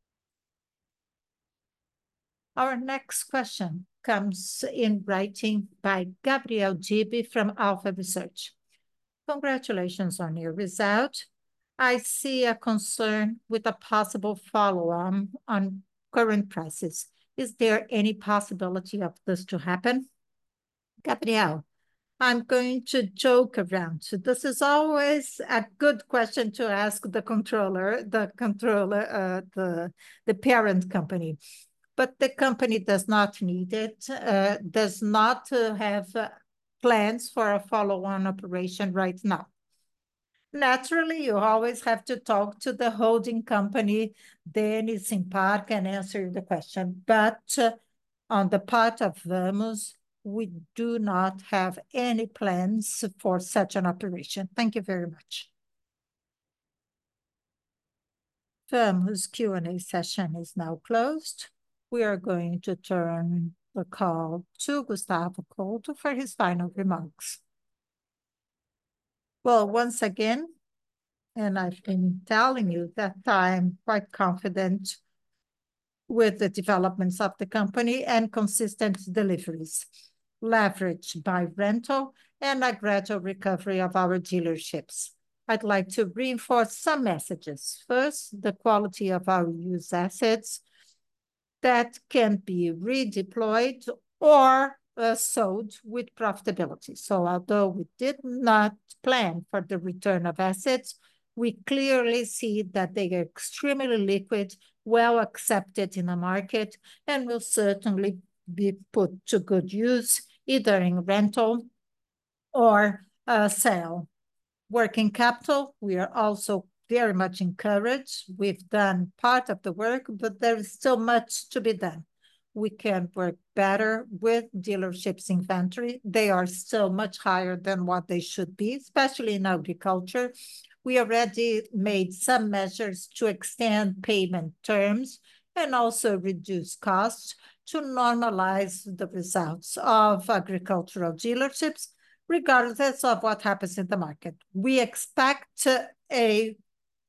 Our next question comes in writing by Gabriel Gibi from Alpha Research. Congratulations on your result. I see a concern with a possible follow-on on current prices. Is there any possibility of this to happen? Gabriel, I'm going to joke around. So this is always a good question to ask the parent company. But the company does not need it, does not have plans for a follow-on operation right now. Naturally, you always have to talk to the holding company, then Simpar can answer the question. But on the part of Vamos, we do not have any plans for such an operation. Thank you very much. Vamos Q&A session is now closed. We are going to turn the call to Gustavo Couto for his final remarks. Well, once again, and I've been telling you that I'm quite confident with the developments of the company and consistent deliveries, leveraged by rental and a gradual recovery of our dealerships. I'd like to reinforce some messages. First, the quality of our used assets that can be redeployed or sold with profitability. So although we did not plan for the return of assets, we clearly see that they are extremely liquid, well accepted in the market, and will certainly be put to good use, either in rental or sale. Working capital, we are also very much encouraged. We've done part of the work, but there is still much to be done. We can work better with dealerships' inventory. They are still much higher than what they should be, especially in agriculture. We already made some measures to extend payment terms and also reduce costs to normalize the results of agricultural dealerships, regardless of what happens in the market. We expect a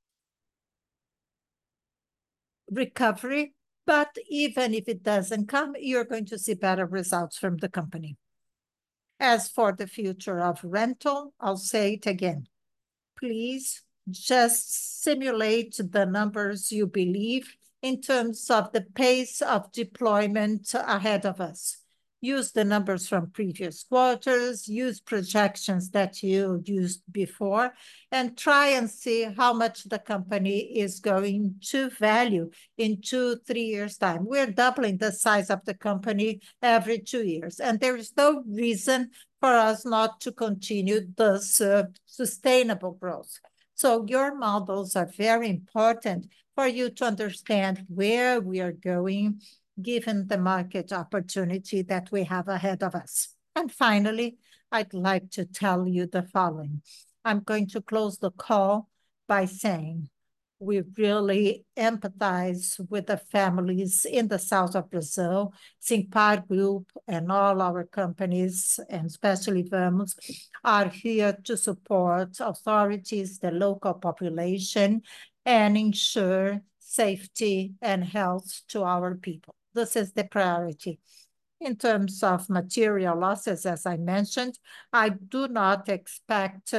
recovery, but even if it doesn't come, you're going to see better results from the company. As for the future of rental, I'll say it again. Please just simulate the numbers you believe in terms of the pace of deployment ahead of us. Use the numbers from previous quarters, use projections that you used before, and try and see how much the company is going to value in 2-3 years' time. We're doubling the size of the company every 2 years, and there is no reason for us not to continue this sustainable growth. So your models are very important for you to understand where we are going, given the market opportunity that we have ahead of us. And finally, I'd like to tell you the following. I'm going to close the call by saying we really empathize with the families in the south of Brazil. Simpar Group and all our companies, and especially Vamos, are here to support authorities, the local population, and ensure safety and health to our people. This is the priority. In terms of material losses, as I mentioned, I do not expect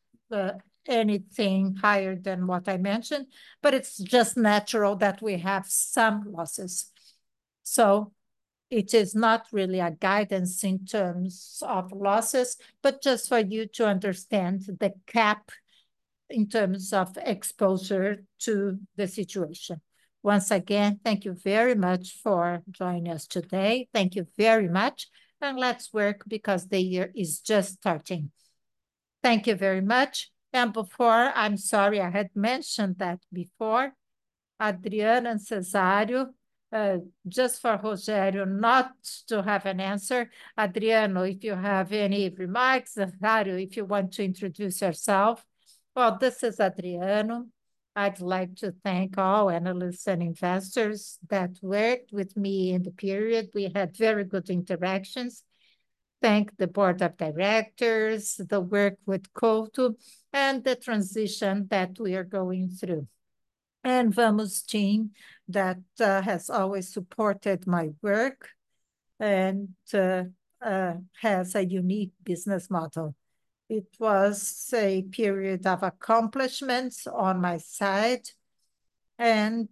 anything higher than what I mentioned, but it's just natural that we have some losses. So it is not really a guidance in terms of losses, but just for you to understand the cap in terms of exposure to the situation. Once again, thank you very much for joining us today. Thank you very much, and let's work because the year is just starting. Thank you very much. And before, I'm sorry, I had mentioned that before, Adriano and Cesário, just for Rogério not to have an answer. Adriano, if you have any remarks, Cesário, if you want to introduce yourself. Well, this is Adriano. I'd like to thank all analysts and investors that worked with me in the period. We had very good interactions. Thank the board of directors, the work with Couto, and the transition that we are going through. And Vamos team that has always supported my work and has a unique business model. It was a period of accomplishments on my side, and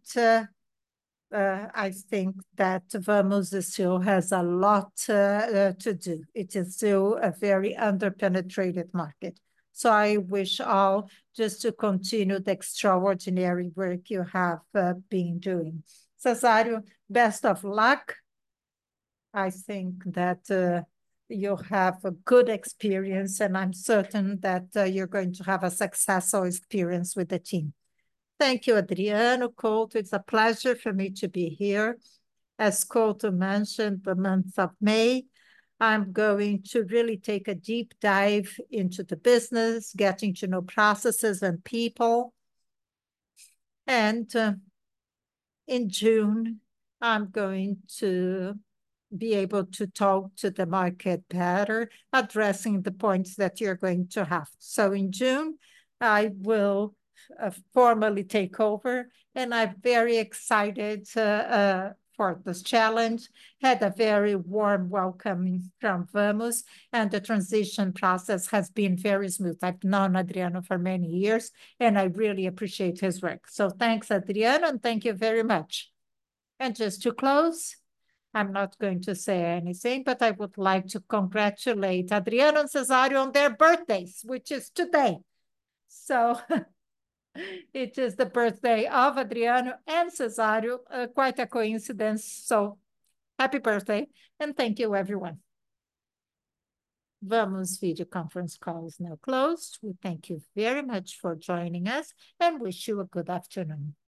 I think that Vamos still has a lot to do. It is still a very underpenetrated market. So I wish all just to continue the extraordinary work you have been doing. Cesário, best of luck. I think that you have a good experience, and I'm certain that you're going to have a successful experience with the team. Thank you, Adriano, Couto. It's a pleasure for me to be here. As Couto mentioned, the month of May, I'm going to really take a deep dive into the business, getting to know processes and people. And in June, I'm going to be able to talk to the market better, addressing the points that you're going to have. So in June, I will formally take over, and I'm very excited for this challenge. Had a very warm welcome from Vamos, and the transition process has been very smooth. I've known Adriano for many years, and I really appreciate his work. So thanks, Adriano, and thank you very much. And just to close, I'm not going to say anything, but I would like to congratulate Adriano and Cesário on their birthdays, which is today. So it is the birthday of Adriano and Cesário, quite a coincidence. So happy birthday, and thank you, everyone. Vamos video conference call is now closed. We thank you very much for joining us and wish you a good afternoon.